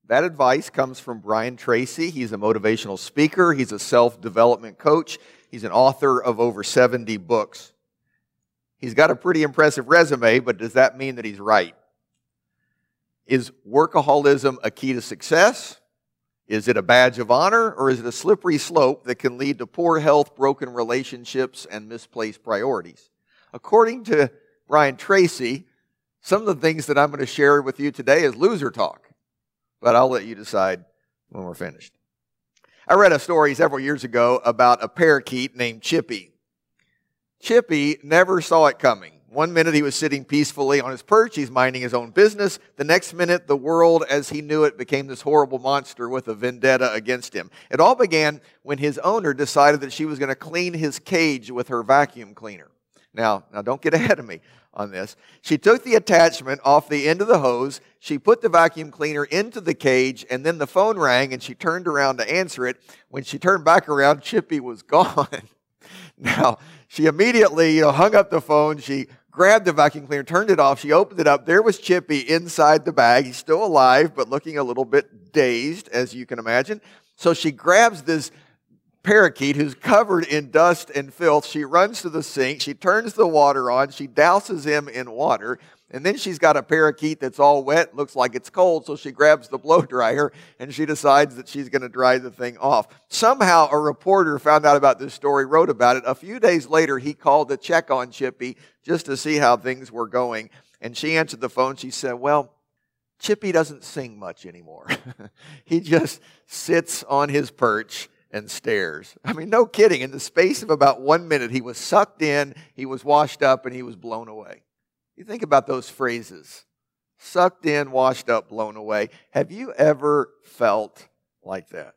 That advice comes from Brian Tracy. He's a motivational speaker. He's a self-development coach. He's an author of over 70 books. He's got a pretty impressive resume, but does that mean that he's right? Is workaholism a key to success? Is it a badge of honor, or is it a slippery slope that can lead to poor health, broken relationships, and misplaced priorities? According to Brian Tracy, some of the things that I'm going to share with you today is loser talk, but I'll let you decide when we're finished. I read a story several years ago about a parakeet named Chippy. Chippy never saw it coming. One minute he was sitting peacefully on his perch, he's minding his own business. The next minute, the world as he knew it became this horrible monster with a vendetta against him. It all began when his owner decided that she was going to clean his cage with her vacuum cleaner. Now don't get ahead of me on this. She took the attachment off the end of the hose, she put the vacuum cleaner into the cage, and then the phone rang and she turned around to answer it. When she turned back around, Chippy was gone. Now, she immediately hung up the phone, she grabbed the vacuum cleaner, turned it off, she opened it up. There was Chippy inside the bag. He's still alive, but looking a little bit dazed, as you can imagine. So she grabs this parakeet who's covered in dust and filth. She runs to the sink, she turns the water on, she douses him in water, and then she's got a parakeet that's all wet, looks like it's cold, so she grabs the blow dryer and she decides that she's going to dry the thing off. Somehow a reporter found out about this story, wrote about it. A few days later, he called to check on Chippy just to see how things were going, and she answered the phone. She said, well, Chippy doesn't sing much anymore. He just sits on his perch and stares. I mean, no kidding. In the space of about 1 minute, he was sucked in, he was washed up, and he was blown away. You think about those phrases. Sucked in, washed up, blown away. Have you ever felt like that?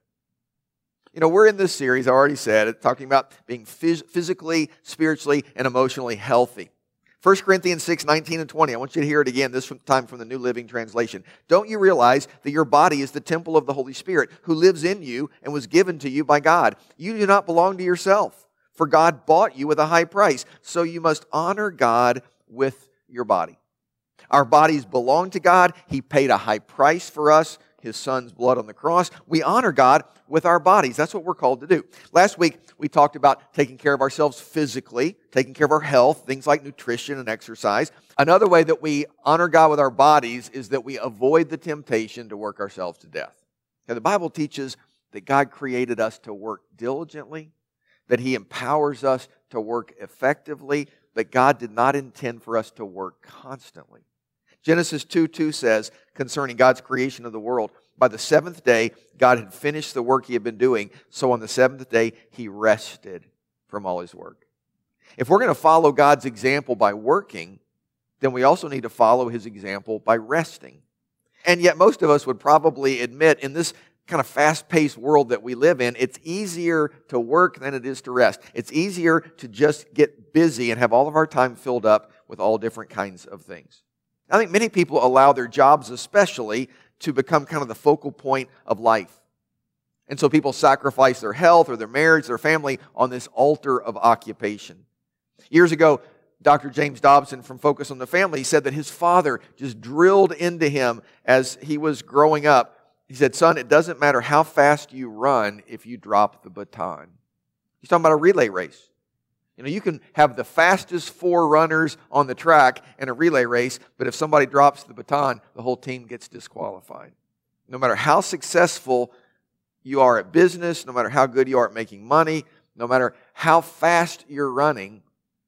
We're in this series, I already said it, talking about being physically, spiritually, and emotionally healthy. 1 Corinthians 6, 19 and 20. I want you to hear it again, this time from the New Living Translation. Don't you realize that your body is the temple of the Holy Spirit who lives in you and was given to you by God? You do not belong to yourself, for God bought you with a high price. So you must honor God with your body. Our bodies belong to God. He paid a high price for us, His Son's blood on the cross. We honor God with our bodies. That's what we're called to do. Last week, we talked about taking care of ourselves physically, taking care of our health, things like nutrition and exercise. Another way that we honor God with our bodies is that we avoid the temptation to work ourselves to death. Now, the Bible teaches that God created us to work diligently, that He empowers us to work effectively, but God did not intend for us to work constantly. Genesis 2:2 says, concerning God's creation of the world, by the seventh day, God had finished the work He had been doing, so on the seventh day, He rested from all His work. If we're going to follow God's example by working, then we also need to follow His example by resting. And yet most of us would probably admit in this kind of fast-paced world that we live in, it's easier to work than it is to rest. It's easier to just get busy and have all of our time filled up with all different kinds of things. I think many people allow their jobs especially to become kind of the focal point of life. And so people sacrifice their health or their marriage, their family on this altar of occupation. Years ago, Dr. James Dobson from Focus on the Family, he said that his father just drilled into him as he was growing up. He said, son, it doesn't matter how fast you run if you drop the baton. He's talking about a relay race. You can have the fastest 4 runners on the track in a relay race, but if somebody drops the baton, the whole team gets disqualified. No matter how successful you are at business, no matter how good you are at making money, no matter how fast you're running,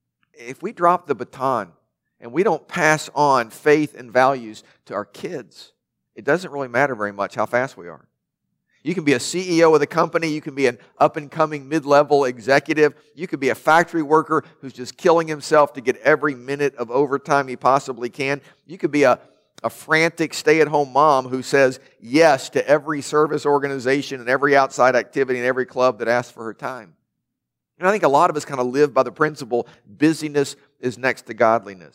if we drop the baton and we don't pass on faith and values to our kids, it doesn't really matter very much how fast we are. You can be a CEO of a company. You can be an up-and-coming mid-level executive. You could be a factory worker who's just killing himself to get every minute of overtime he possibly can. You could be a frantic stay-at-home mom who says yes to every service organization and every outside activity and every club that asks for her time. And I think a lot of us kind of live by the principle, busyness is next to godliness.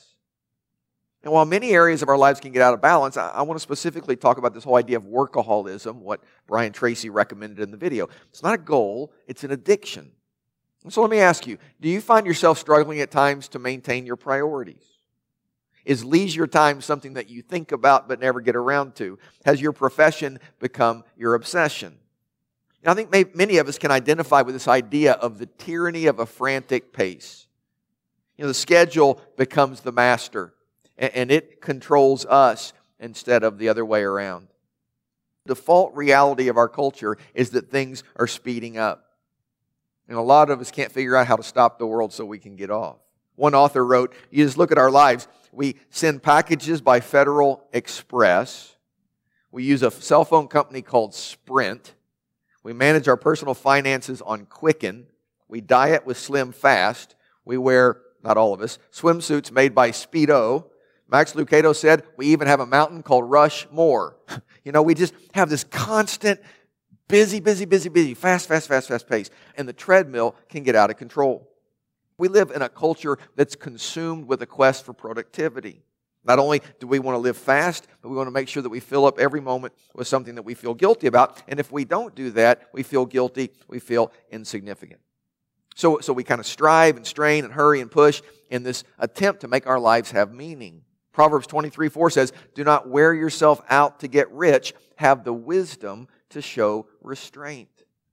And while many areas of our lives can get out of balance, I want to specifically talk about this whole idea of workaholism, what Brian Tracy recommended in the video. It's not a goal, it's an addiction. And so let me ask you, do you find yourself struggling at times to maintain your priorities? Is leisure time something that you think about but never get around to? Has your profession become your obsession? And I think many of us can identify with this idea of the tyranny of a frantic pace. The schedule becomes the master, and it controls us instead of the other way around. The default reality of our culture is that things are speeding up. And a lot of us can't figure out how to stop the world so we can get off. One author wrote, you just look at our lives. We send packages by Federal Express. We use a cell phone company called Sprint. We manage our personal finances on Quicken. We diet with Slim Fast. We wear, not all of us, swimsuits made by Speedo. Max Lucado said, we even have a mountain called Rushmore. We just have this constant busy, fast pace. And the treadmill can get out of control. We live in a culture that's consumed with a quest for productivity. Not only do we want to live fast, but we want to make sure that we fill up every moment with something that we feel guilty about. And if we don't do that, we feel guilty, we feel insignificant. So we kind of strive and strain and hurry and push in this attempt to make our lives have meaning. Proverbs 23:4 says, do not wear yourself out to get rich. Have the wisdom to show restraint.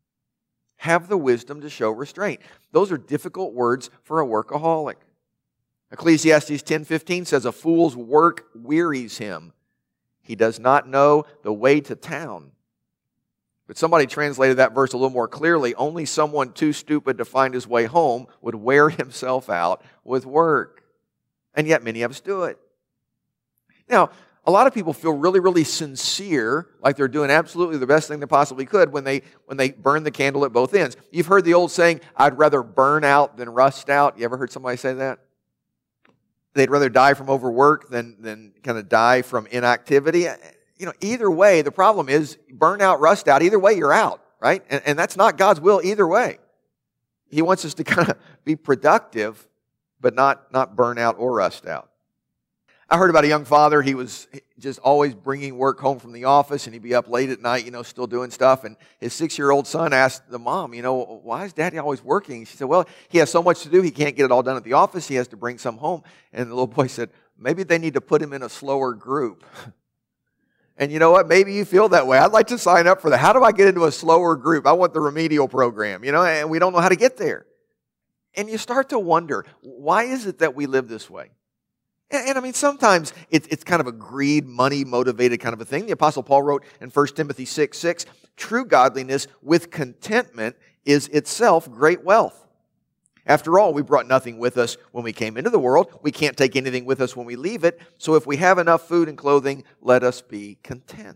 Have the wisdom to show restraint. Those are difficult words for a workaholic. Ecclesiastes 10:15 says, a fool's work wearies him. He does not know the way to town. But somebody translated that verse a little more clearly. Only someone too stupid to find his way home would wear himself out with work. And yet many of us do it. Now, a lot of people feel really sincere, like they're doing absolutely the best thing they possibly could when they burn the candle at both ends. You've heard the old saying, I'd rather burn out than rust out. You ever heard somebody say that? They'd rather die from overwork than kind of die from inactivity. Either way, the problem is burn out, rust out. Either way, you're out, right? And that's not God's will either way. He wants us to kind of be productive, but not burn out or rust out. I heard about a young father. He was just always bringing work home from the office, and he'd be up late at night, still doing stuff. And his 6-year-old son asked the mom, why is Daddy always working? She said, well, he has so much to do, he can't get it all done at the office. He has to bring some home. And the little boy said, maybe they need to put him in a slower group. And you know what? Maybe you feel that way. I'd like to sign up for that. How do I get into a slower group? I want the remedial program, and we don't know how to get there. And you start to wonder, why is it that we live this way? And I mean, sometimes it's kind of a greed, money-motivated kind of a thing. The Apostle Paul wrote in 1 Timothy 6:6, true godliness with contentment is itself great wealth. After all, we brought nothing with us when we came into the world. We can't take anything with us when we leave it. So if we have enough food and clothing, let us be content.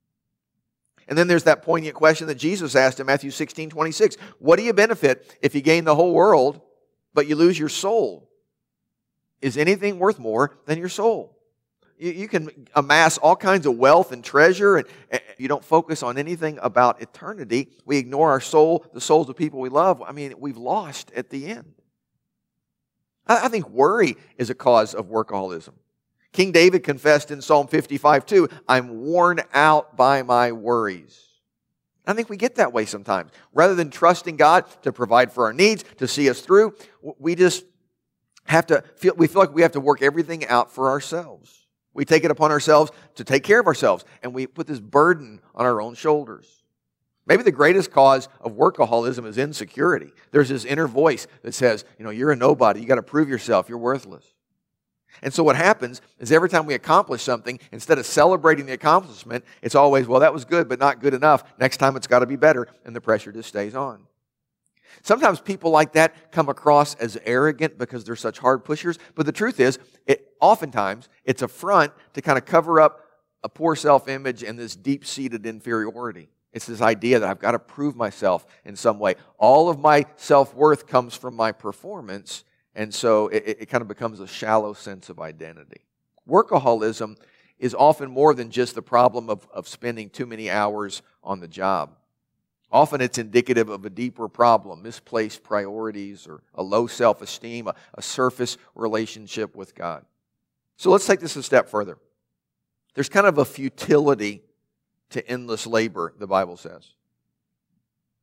And then there's that poignant question that Jesus asked in Matthew 16:26. What do you benefit if you gain the whole world, but you lose your soul? Is anything worth more than your soul? You can amass all kinds of wealth and treasure, and you don't focus on anything about eternity. We ignore our soul, the souls of people we love. I mean, we've lost at the end. I think worry is a cause of workaholism. King David confessed in Psalm 55:2, I'm worn out by my worries. I think we get that way sometimes. Rather than trusting God to provide for our needs, to see us through, we just feel like we have to work everything out for ourselves. We take it upon ourselves to take care of ourselves, and we put this burden on our own shoulders. Maybe the greatest cause of workaholism is insecurity. There's this inner voice that says, you're a nobody, you got to prove yourself, you're worthless. And so what happens is every time we accomplish something, instead of celebrating the accomplishment, it's always, well, that was good, but not good enough. Next time it's got to be better, and the pressure just stays on. Sometimes people like that come across as arrogant because they're such hard pushers. But the truth is, oftentimes, it's a front to kind of cover up a poor self-image and this deep-seated inferiority. It's this idea that I've got to prove myself in some way. All of my self-worth comes from my performance, and so it kind of becomes a shallow sense of identity. Workaholism is often more than just the problem of spending too many hours on the job. Often it's indicative of a deeper problem, misplaced priorities or a low self-esteem, a surface relationship with God. So let's take this a step further. There's kind of a futility to endless labor, the Bible says.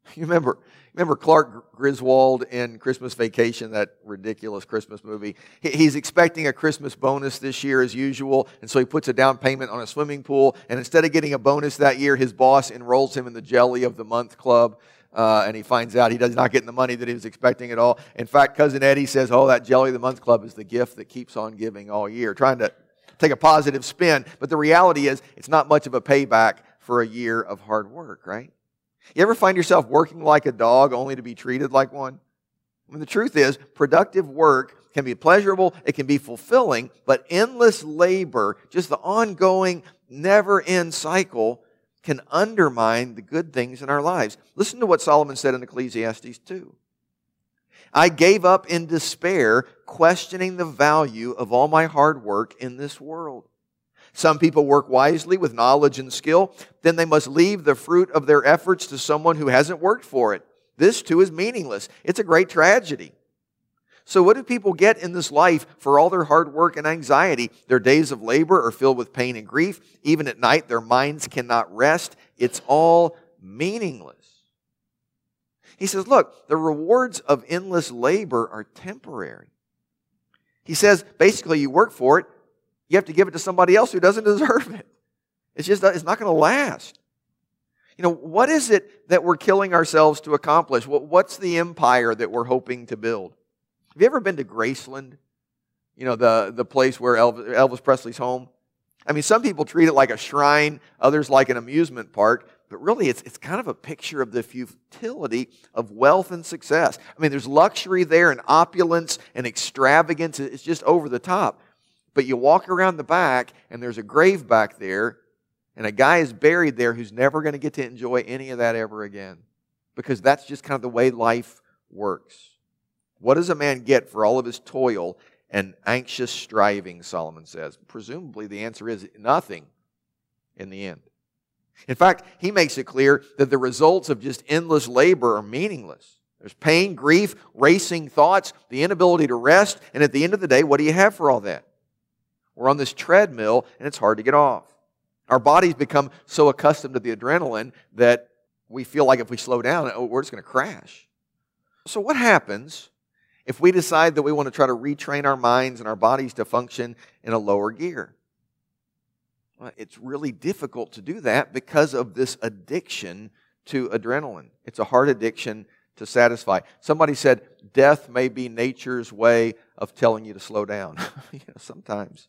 You remember Clark Griswold in Christmas Vacation, that ridiculous Christmas movie? He's expecting a Christmas bonus this year as usual, and so he puts a down payment on a swimming pool, and instead of getting a bonus that year, his boss enrolls him in the Jelly of the Month Club, and he finds out he's not getting the money that he was expecting at all. In fact, Cousin Eddie says, that Jelly of the Month Club is the gift that keeps on giving all year, trying to take a positive spin, but the reality is it's not much of a payback for a year of hard work, right? You ever find yourself working like a dog only to be treated like one? I mean, the truth is, productive work can be pleasurable, it can be fulfilling, but endless labor, just the ongoing, never-end cycle, can undermine the good things in our lives. Listen to what Solomon said in Ecclesiastes 2. I gave up in despair, questioning the value of all my hard work in this world. Some people work wisely with knowledge and skill. Then they must leave the fruit of their efforts to someone who hasn't worked for it. This too is meaningless. It's a great tragedy. So what do people get in this life for all their hard work and anxiety? Their days of labor are filled with pain and grief. Even at night, their minds cannot rest. It's all meaningless. He says, look, the rewards of endless labor are temporary. He says, basically, you work for it, you have to give it to somebody else who doesn't deserve it. It's not going to last. What is it that we're killing ourselves to accomplish? What's the empire that we're hoping to build? Have you ever been to Graceland? The place where Elvis Presley's home? I mean, some people treat it like a shrine, others like an amusement park, but really it's kind of a picture of the futility of wealth and success. I mean, there's luxury there and opulence and extravagance. It's just over the top. But you walk around the back, and there's a grave back there, and a guy is buried there who's never going to get to enjoy any of that ever again. Because that's just kind of the way life works. What does a man get for all of his toil and anxious striving, Solomon says? Presumably the answer is nothing in the end. In fact, he makes it clear that the results of just endless labor are meaningless. There's pain, grief, racing thoughts, the inability to rest, and at the end of the day, what do you have for all that? We're on this treadmill, and it's hard to get off. Our bodies become so accustomed to the adrenaline that we feel like if we slow down, we're just going to crash. So what happens if we decide that we want to try to retrain our minds and our bodies to function in a lower gear? Well, it's really difficult to do that because of this addiction to adrenaline. It's a hard addiction to satisfy. Somebody said, death may be nature's way of telling you to slow down. Sometimes.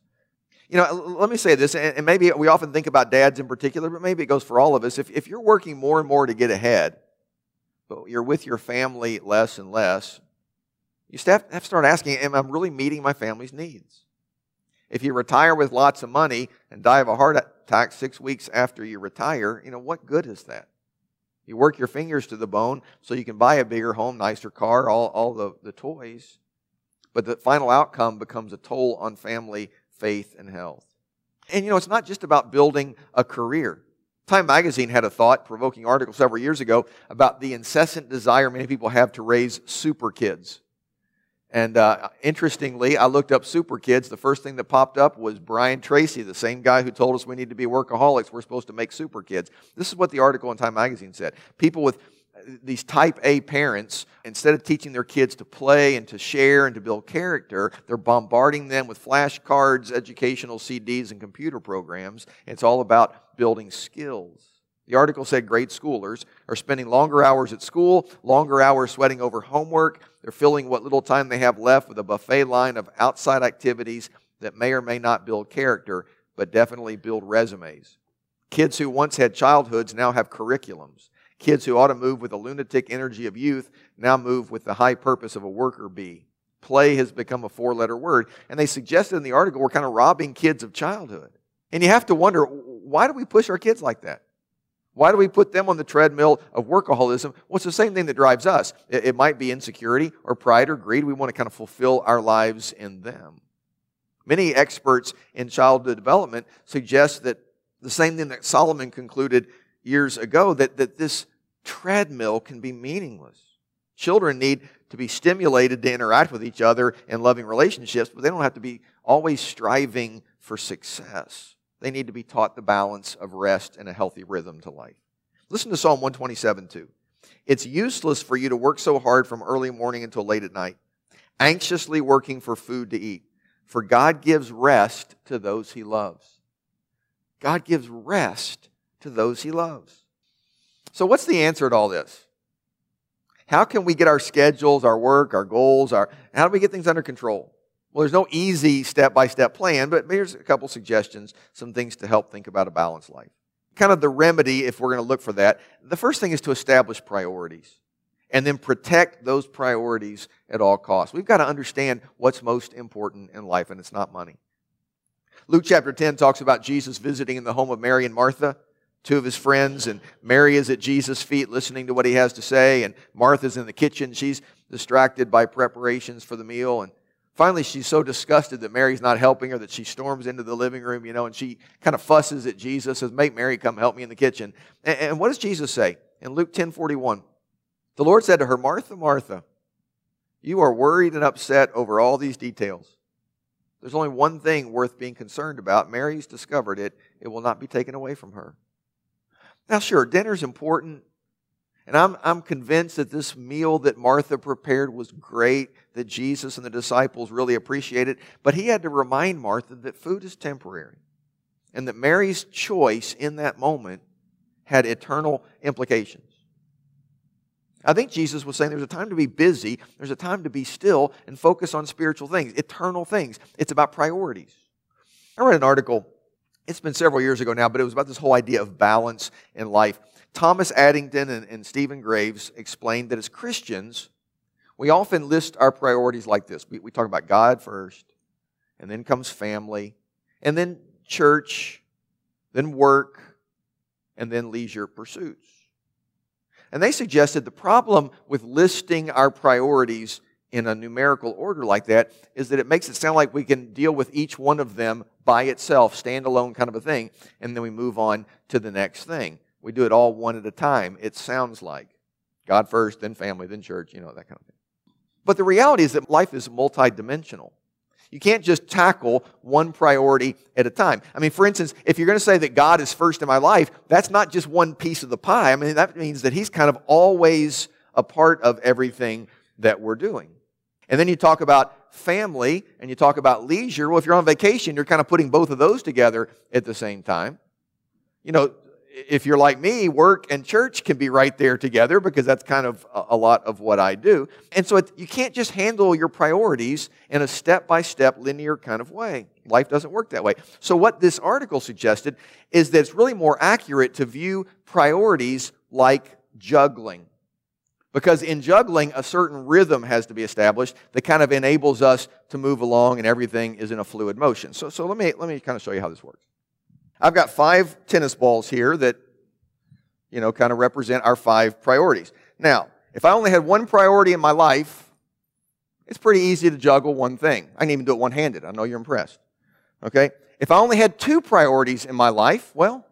Let me say this, and maybe we often think about dads in particular, but maybe it goes for all of us. If you're working more and more to get ahead, but you're with your family less and less, you have to start asking, am I really meeting my family's needs? If you retire with lots of money and die of a heart attack 6 weeks after you retire, what good is that? You work your fingers to the bone so you can buy a bigger home, nicer car, all the toys. But the final outcome becomes a toll on family faith and health. And it's not just about building a career. Time Magazine had a thought-provoking article several years ago about the incessant desire many people have to raise super kids. And interestingly, I looked up super kids. The first thing that popped up was Brian Tracy, the same guy who told us we need to be workaholics. We're supposed to make super kids. This is what the article in Time Magazine said. People with these type A parents, instead of teaching their kids to play and to share and to build character, they're bombarding them with flashcards, educational CDs, and computer programs. It's all about building skills. The article said grade schoolers are spending longer hours at school, longer hours sweating over homework. They're filling what little time they have left with a buffet line of outside activities that may or may not build character, but definitely build resumes. Kids who once had childhoods now have curriculums. Kids who ought to move with the lunatic energy of youth now move with the high purpose of a worker bee. Play has become a 4-letter word. And they suggested in the article we're kind of robbing kids of childhood. And you have to wonder, why do we push our kids like that? Why do we put them on the treadmill of workaholism? Well, it's the same thing that drives us. It might be insecurity or pride or greed. We want to kind of fulfill our lives in them. Many experts in childhood development suggest that the same thing that Solomon concluded years ago, that this treadmill can be meaningless. Children need to be stimulated to interact with each other in loving relationships, but they don't have to be always striving for success. They need to be taught the balance of rest and a healthy rhythm to life. Listen to Psalm 127:2. It's useless for you to work so hard from early morning until late at night, anxiously working for food to eat. For God gives rest to those He loves. God gives rest to those He loves. So what's the answer to all this? How can we get our schedules, our work, our goals, how do we get things under control? Well, there's no easy step-by-step plan, but here's a couple suggestions, some things to help think about a balanced life. Kind of the remedy, if we're going to look for that, the first thing is to establish priorities and then protect those priorities at all costs. We've got to understand what's most important in life, and it's not money. Luke chapter 10 talks about Jesus visiting in the home of Mary and Martha, two of his friends, and Mary is at Jesus' feet listening to what he has to say, and Martha's in the kitchen. She's distracted by preparations for the meal, and finally she's so disgusted that Mary's not helping her that she storms into the living room, and she kind of fusses at Jesus, says, "Make Mary come help me in the kitchen." And what does Jesus say? In Luke 10:41, the Lord said to her, "Martha, Martha, you are worried and upset over all these details. There's only one thing worth being concerned about. Mary's discovered it. It will not be taken away from her." Now, sure, dinner's important, and I'm convinced that this meal that Martha prepared was great, that Jesus and the disciples really appreciated, but he had to remind Martha that food is temporary, and that Mary's choice in that moment had eternal implications. I think Jesus was saying there's a time to be busy, there's a time to be still and focus on spiritual things, eternal things. It's about priorities. I read an article, it's been several years ago now, but it was about this whole idea of balance in life. Thomas Addington and Stephen Graves explained that as Christians, we often list our priorities like this. We talk about God first, and then comes family, and then church, then work, and then leisure pursuits. And they suggested the problem with listing our priorities in a numerical order like that is that it makes it sound like we can deal with each one of them by itself, standalone kind of a thing, and then we move on to the next thing. We do it all one at a time, it sounds like. God first, then family, then church, that kind of thing. But the reality is that life is multidimensional. You can't just tackle one priority at a time. I mean, for instance, if you're going to say that God is first in my life, that's not just one piece of the pie. I mean, that means that He's kind of always a part of everything that we're doing. And then you talk about family and you talk about leisure. Well, if you're on vacation, you're kind of putting both of those together at the same time. If you're like me, work and church can be right there together because that's kind of a lot of what I do. And so you can't just handle your priorities in a step-by-step linear kind of way. Life doesn't work that way. So what this article suggested is that it's really more accurate to view priorities like juggling. Because in juggling, a certain rhythm has to be established that kind of enables us to move along and everything is in a fluid motion. So let me kind of show you how this works. I've got 5 tennis balls here that, kind of represent our 5 priorities. Now, if I only had one priority in my life, it's pretty easy to juggle one thing. I can even do it one-handed. I know you're impressed. Okay? If I only had 2 priorities in my life, well,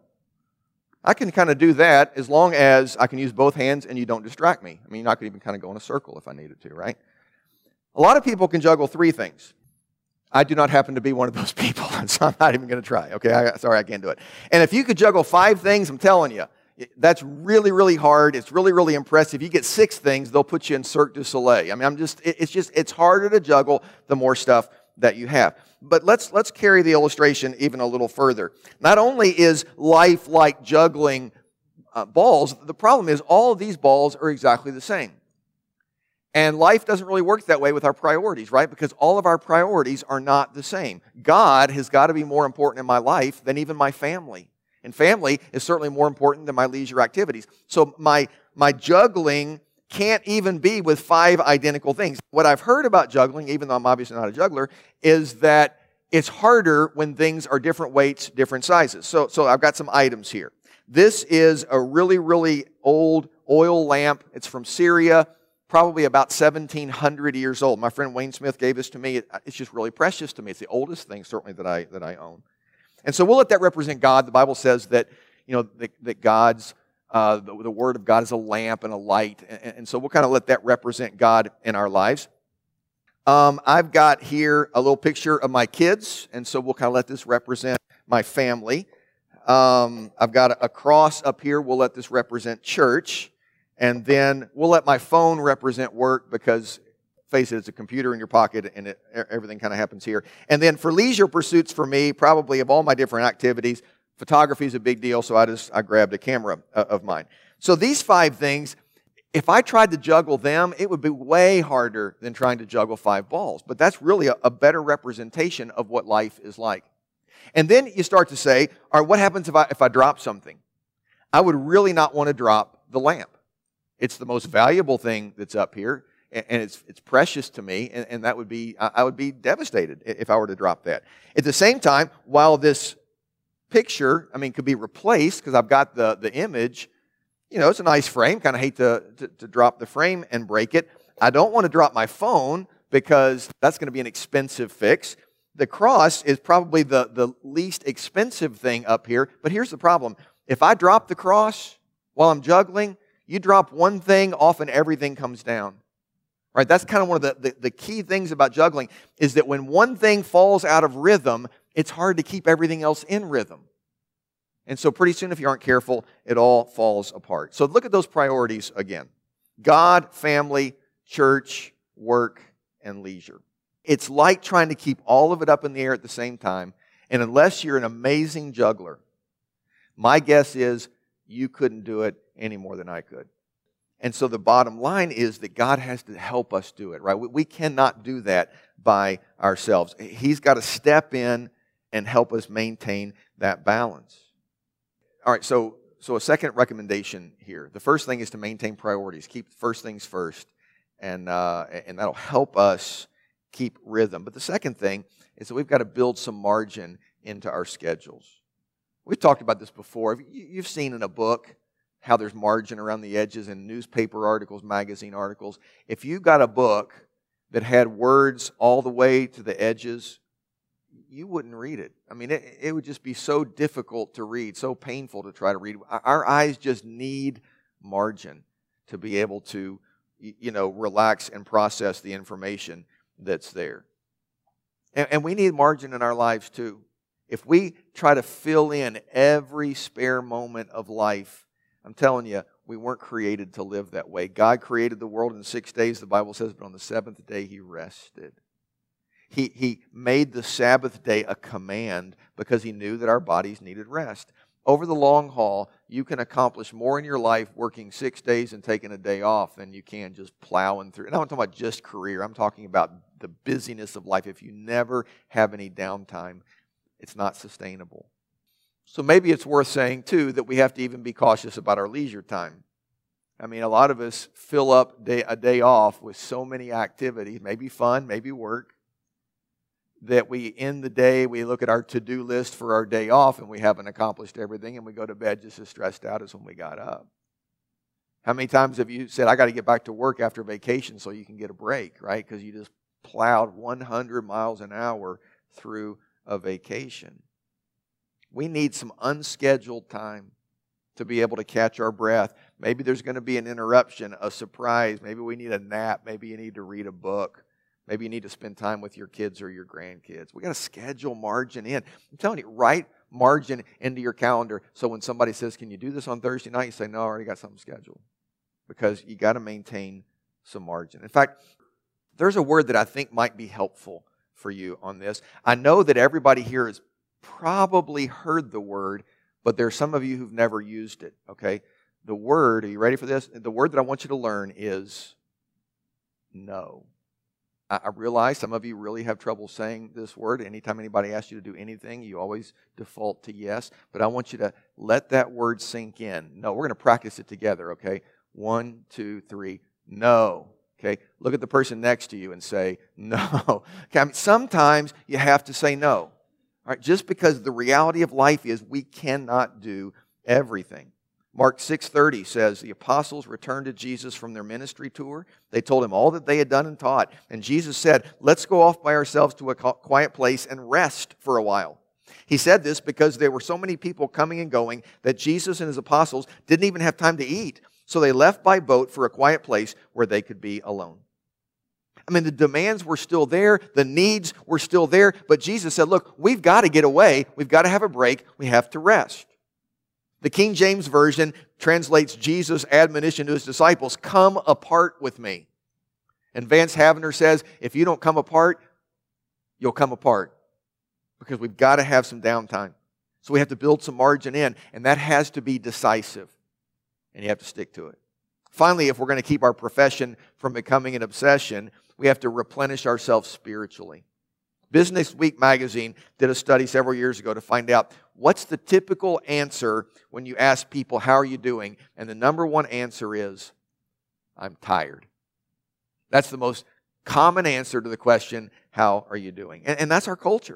I can kind of do that as long as I can use both hands and you don't distract me. I mean, I could even kind of go in a circle if I needed to, right? A lot of people can juggle 3 things. I do not happen to be one of those people, so I'm not even going to try. Okay, sorry, I can't do it. And if you could juggle 5 things, I'm telling you, that's really, really hard. It's really, really impressive. If you get 6 things, they'll put you in Cirque du Soleil. I mean, it's harder to juggle the more stuff that you have. But let's carry the illustration even a little further. Not only is life like juggling balls, the problem is all of these balls are exactly the same. And life doesn't really work that way with our priorities, right? Because all of our priorities are not the same. God has got to be more important in my life than even my family. And family is certainly more important than my leisure activities. So my juggling can't even be with 5 identical things. What I've heard about juggling, even though I'm obviously not a juggler, is that it's harder when things are different weights, different sizes. So I've got some items here. This is a really, really old oil lamp. It's from Syria. Probably about 1,700 years old. My friend Wayne Smith gave this to me. It's just really precious to me. It's the oldest thing, certainly, that I own. And so we'll let that represent God. The Bible says that, that God's, the Word of God is a lamp and a light. And so we'll kind of let that represent God in our lives. I've got here a little picture of my kids. And so we'll kind of let this represent my family. I've got a cross up here. We'll let this represent church. And then we'll let my phone represent work because, face it, it's a computer in your pocket and everything kind of happens here. And then for leisure pursuits for me, probably of all my different activities, photography is a big deal, so I grabbed a camera of mine. So these 5 things, if I tried to juggle them, it would be way harder than trying to juggle 5 balls. But that's really a better representation of what life is like. And then you start to say, all right, what happens if I drop something? I would really not want to drop the lamp. It's the most valuable thing that's up here, and it's precious to me, and that would be, I would be devastated if I were to drop that. At the same time, while this picture, could be replaced because I've got the image, it's a nice frame, kind of hate to drop the frame and break it. I don't want to drop my phone because that's going to be an expensive fix. The cross is probably the least expensive thing up here, but here's the problem. If I drop the cross while I'm juggling, you drop one thing, often everything comes down. Right? That's kind of one of the key things about juggling is that when one thing falls out of rhythm, it's hard to keep everything else in rhythm. And so pretty soon, if you aren't careful, it all falls apart. So look at those priorities again. God, family, church, work, and leisure. It's like trying to keep all of it up in the air at the same time. And unless you're an amazing juggler, my guess is you couldn't do it any more than I could. And so the bottom line is that God has to help us do it, right? We cannot do that by ourselves. He's got to step in and help us maintain that balance. All right, so a second recommendation here. The first thing is to maintain priorities. Keep first things first, and that'll help us keep rhythm. But the second thing is that we've got to build some margin into our schedules. We've talked about this before. You've seen in a book how there's margin around the edges in newspaper articles, magazine articles. If you got a book that had words all the way to the edges, you wouldn't read it. It would just be so difficult to read, so painful to try to read. Our eyes just need margin to be able to, relax and process the information that's there. And we need margin in our lives too. If we try to fill in every spare moment of life, I'm telling you, we weren't created to live that way. God created the world in 6 days, the Bible says, but on the 7th day He rested. He made the Sabbath day a command because He knew that our bodies needed rest. Over the long haul, you can accomplish more in your life working 6 days and taking a day off than you can just plowing through. And I'm not talking about just career. I'm talking about the busyness of life. If you never have any downtime, it's not sustainable. So maybe it's worth saying, too, that we have to even be cautious about our leisure time. A lot of us fill up a day off with so many activities, maybe fun, maybe work, that we end the day, we look at our to-do list for our day off and we haven't accomplished everything and we go to bed just as stressed out as when we got up. How many times have you said, I got to get back to work after vacation so you can get a break, right? Because you just plowed 100 miles an hour through a vacation. We need some unscheduled time to be able to catch our breath. Maybe there's going to be an interruption, a surprise. Maybe we need a nap. Maybe you need to read a book. Maybe you need to spend time with your kids or your grandkids. We got to schedule margin in. I'm telling you, write margin into your calendar so when somebody says, can you do this on Thursday night? You say, no, I already got something scheduled. Because you got to maintain some margin. In fact, there's a word that I think might be helpful for you on this. I know that everybody here has probably heard the word, but there's some of you who've never used it, okay? The word, are you ready for this? The word that I want you to learn is no. I realize some of you really have trouble saying this word. Anytime anybody asks you to do anything, you always default to yes. But I want you to let that word sink in. No, we're going to practice it together, okay? 1, 2, 3, no. Okay, look at the person next to you and say no. Okay, sometimes you have to say no. All right, just because the reality of life is we cannot do everything. Mark 6:30 says the apostles returned to Jesus from their ministry tour. They told Him all that they had done and taught. And Jesus said, let's go off by ourselves to a quiet place and rest for a while. He said this because there were so many people coming and going that Jesus and His apostles didn't even have time to eat. So they left by boat for a quiet place where they could be alone. The demands were still there. The needs were still there. But Jesus said, look, we've got to get away. We've got to have a break. We have to rest. The King James Version translates Jesus' admonition to his disciples, come apart with me. And Vance Havner says, if you don't come apart, you'll come apart. Because we've got to have some downtime. So we have to build some margin in, and that has to be decisive. And you have to stick to it. Finally, if we're going to keep our profession from becoming an obsession, we have to replenish ourselves spiritually. Business Week magazine did a study several years ago to find out what's the typical answer when you ask people, how are you doing? And the number one answer is, I'm tired. That's the most common answer to the question, how are you doing? And that's our culture.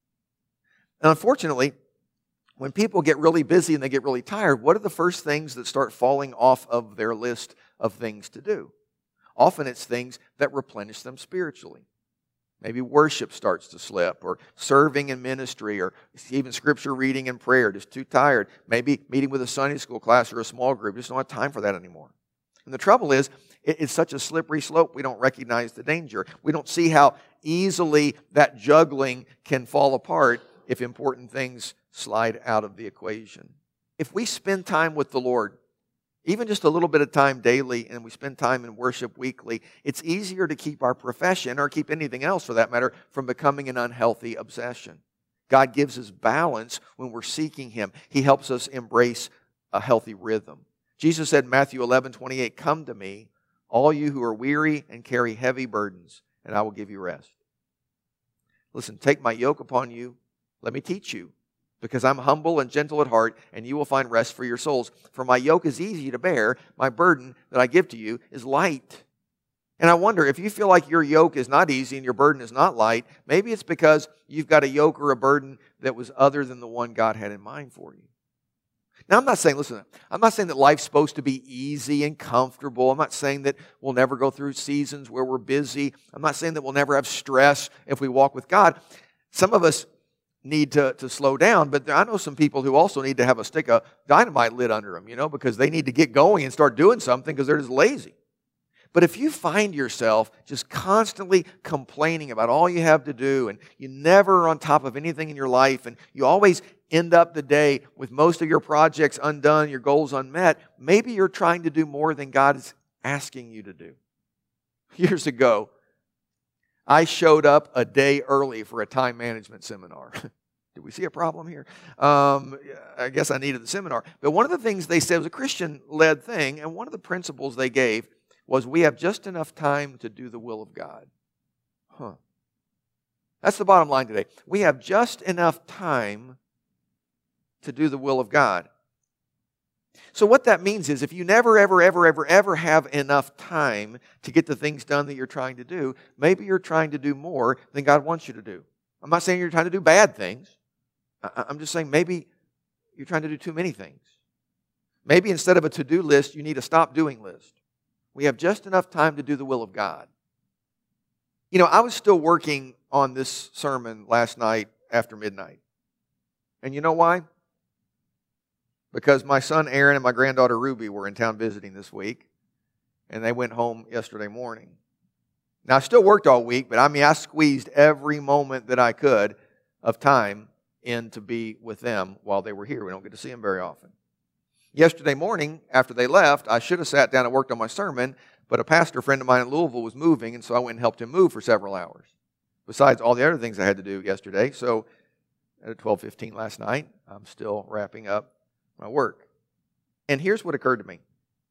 And unfortunately, when people get really busy and they get really tired, what are the first things that start falling off of their list of things to do? Often it's things that replenish them spiritually. Maybe worship starts to slip, or serving in ministry, or even scripture reading and prayer, just too tired. Maybe meeting with a Sunday school class or a small group, just don't have time for that anymore. And the trouble is, it's such a slippery slope, we don't recognize the danger. We don't see how easily that juggling can fall apart if important things slide out of the equation. If we spend time with the Lord, even just a little bit of time daily, and we spend time in worship weekly, it's easier to keep our profession, or keep anything else for that matter, from becoming an unhealthy obsession. God gives us balance when we're seeking Him. He helps us embrace a healthy rhythm. Jesus said in Matthew 11:28, come to me, all you who are weary and carry heavy burdens, and I will give you rest. Listen, take my yoke upon you. Let me teach you, because I'm humble and gentle at heart, and you will find rest for your souls. For my yoke is easy to bear, my burden that I give to you is light. And I wonder, if you feel like your yoke is not easy and your burden is not light, maybe it's because you've got a yoke or a burden that was other than the one God had in mind for you. Now, I'm not saying that life's supposed to be easy and comfortable. I'm not saying that we'll never go through seasons where we're busy. I'm not saying that we'll never have stress if we walk with God. Some of us need to slow down, but I know some people who also need to have a stick of dynamite lit under them, because they need to get going and start doing something because they're just lazy. But if you find yourself just constantly complaining about all you have to do, and you never are on top of anything in your life, and you always end up the day with most of your projects undone, your goals unmet, maybe you're trying to do more than God is asking you to do. Years ago, I showed up a day early for a time management seminar. Did we see a problem here? I guess I needed the seminar. But one of the things they said was a Christian-led thing, and one of the principles they gave was we have just enough time to do the will of God. That's the bottom line today. We have just enough time to do the will of God. So what that means is if you never, ever have enough time to get the things done that you're trying to do, maybe you're trying to do more than God wants you to do. I'm not saying you're trying to do bad things. I'm just saying maybe you're trying to do too many things. Maybe instead of a to-do list, you need a stop-doing list. We have just enough time to do the will of God. I was still working on this sermon last night after midnight. And you know why? Because my son Aaron and my granddaughter Ruby were in town visiting this week, and they went home yesterday morning. Now, I still worked all week, but I squeezed every moment that I could of time in to be with them while they were here. We don't get to see them very often. Yesterday morning, after they left, I should have sat down and worked on my sermon, but a pastor friend of mine in Louisville was moving, and so I went and helped him move for several hours, besides all the other things I had to do yesterday. So at 12:15 last night, I'm still wrapping up my work. And here's what occurred to me.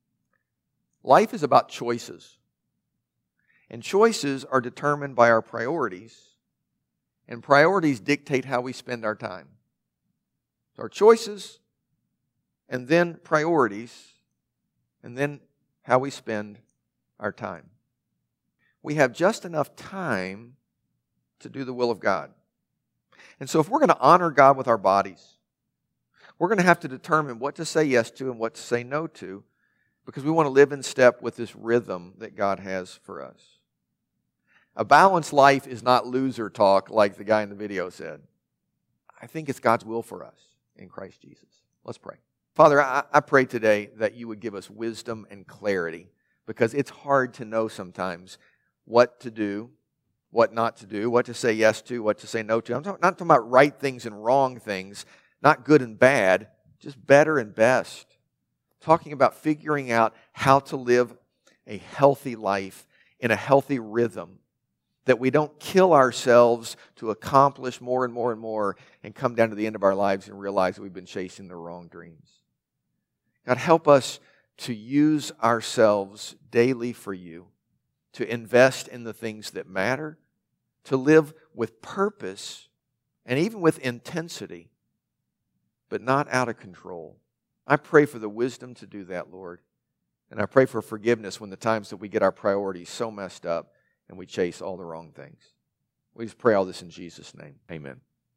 Life is about choices. And choices are determined by our priorities. And priorities dictate how we spend our time. So our choices, and then priorities, and then how we spend our time. We have just enough time to do the will of God. And so if we're going to honor God with our bodies, we're going to have to determine what to say yes to and what to say no to, because we want to live in step with this rhythm that God has for us. A balanced life is not loser talk like the guy in the video said. I think it's God's will for us in Christ Jesus. Let's pray. Father, I pray today that you would give us wisdom and clarity, because it's hard to know sometimes what to do, what not to do, what to say yes to, what to say no to. I'm not talking about right things and wrong things, not good and bad, just better and best. Talking about figuring out how to live a healthy life in a healthy rhythm. That we don't kill ourselves to accomplish more and more and more and come down to the end of our lives and realize that we've been chasing the wrong dreams. God, help us to use ourselves daily for you, to invest in the things that matter, to live with purpose and even with intensity, but not out of control. I pray for the wisdom to do that, Lord. And I pray for forgiveness when the times that we get our priorities so messed up and we chase all the wrong things. We just pray all this in Jesus' name. Amen.